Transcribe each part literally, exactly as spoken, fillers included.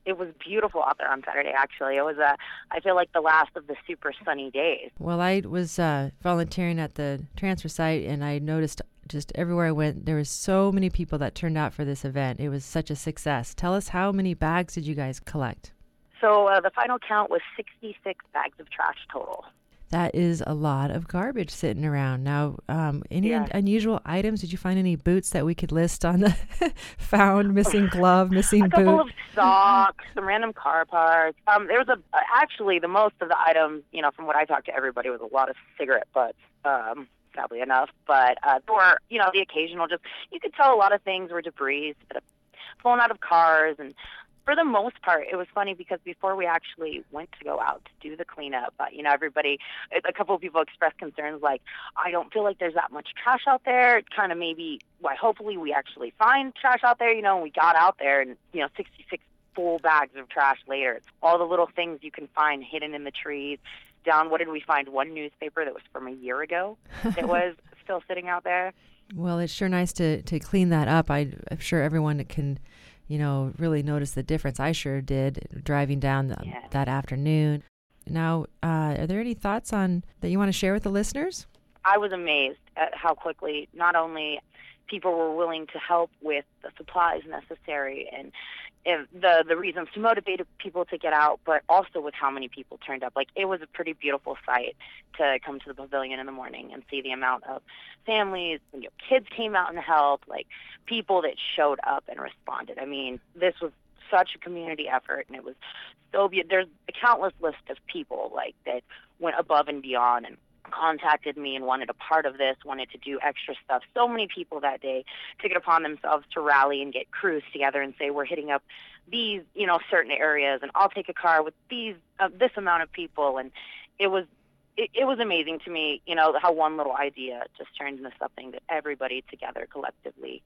It was beautiful out there on Saturday, actually. It was, a, I feel like, the last of the super sunny days. Well, I was uh, volunteering at the transfer site, and I noticed just everywhere I went, there was so many people that turned out for this event. It was such a success. Tell us, how many bags did you guys collect? So uh, the final count was sixty-six bags of trash total. That is a lot of garbage sitting around. Now, um, any Yeah. un- unusual items? Did you find any boots that we could list on the found, missing glove, missing A couple boot? of socks, some random car parts. Um, there was a uh, actually the most of the items, you know, from what I talked to everybody, was a lot of cigarette butts. Um, sadly enough, but uh, there were, you know, the occasional. Just you could tell a lot of things were debris that have flown out of cars, and for the most part, it was funny because before we actually went to go out to do the cleanup, uh, you know, everybody, a couple of people expressed concerns like, I don't feel like there's that much trash out there. It kind of maybe, why, hopefully we actually find trash out there, you know, and we got out there and, you know, sixty-six full bags of trash later. It's all the little things you can find hidden in the trees. Down, what did we find? One newspaper that was from a year ago that was still sitting out there. Well, it's sure nice to, to clean that up. I, I'm sure everyone can, you know, really notice the difference. I sure did driving down the, Yeah. that afternoon. Now, uh, are there any thoughts on that you want to share with the listeners? I was amazed at how quickly not only people were willing to help with the supplies necessary and if the the reasons to motivate people to get out, but also with how many people turned up. Like, it was a pretty beautiful sight to come to the pavilion in the morning and see the amount of families, you know, kids came out and helped, like people that showed up and responded. I mean, this was such a community effort, and it was so beautiful. There's a countless list of people like that went above and beyond and contacted me and wanted a part of this, wanted to do extra stuff. So many people that day took it upon themselves to rally and get crews together and say, we're hitting up these, you know, certain areas, and I'll take a car with these, uh, this amount of people. And it was, it, it was amazing to me, you know, how one little idea just turned into something that everybody together collectively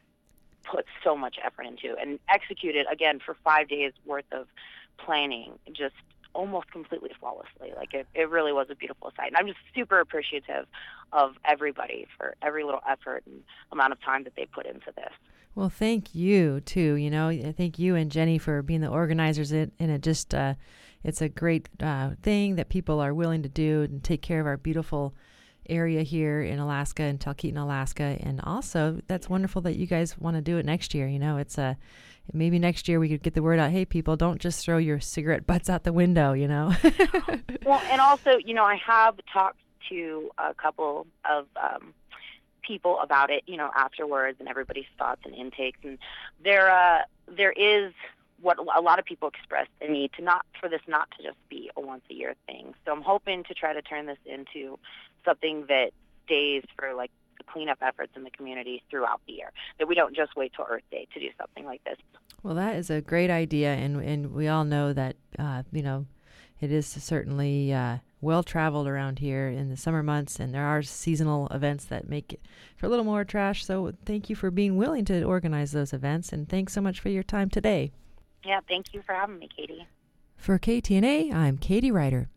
put so much effort into and executed, again, for five days worth of planning, just almost completely flawlessly. Like, it, it really was a beautiful sight. And I'm just super appreciative of everybody for every little effort and amount of time that they put into this. Well, thank you, too. You know, thank you and Jenny for being the organizers. It, and it just, uh, it's a great uh, thing that people are willing to do and take care of our beautiful area here in Alaska, in Talkeetna, Alaska. And also, that's wonderful that you guys want to do it next year. You know, it's a, maybe next year we could get the word out, hey, people, don't just throw your cigarette butts out the window, you know. Well, and also, you know, I have talked to a couple of um, people about it, you know, afterwards, and everybody's thoughts and intakes. And there, uh, there is what a lot of people express the need to not, for this not to just be a once a year thing. So I'm hoping to try to turn this into something that stays for, like, the cleanup efforts in the community throughout the year, that we don't just wait till Earth Day to do something like this. Well, that is a great idea, and and we all know that, uh, you know, it is certainly uh, well-traveled around here in the summer months, and there are seasonal events that make it for a little more trash. So thank you for being willing to organize those events, and thanks so much for your time today. Yeah, thank you for having me, Katie. For K T N A, I'm Katie Ryder.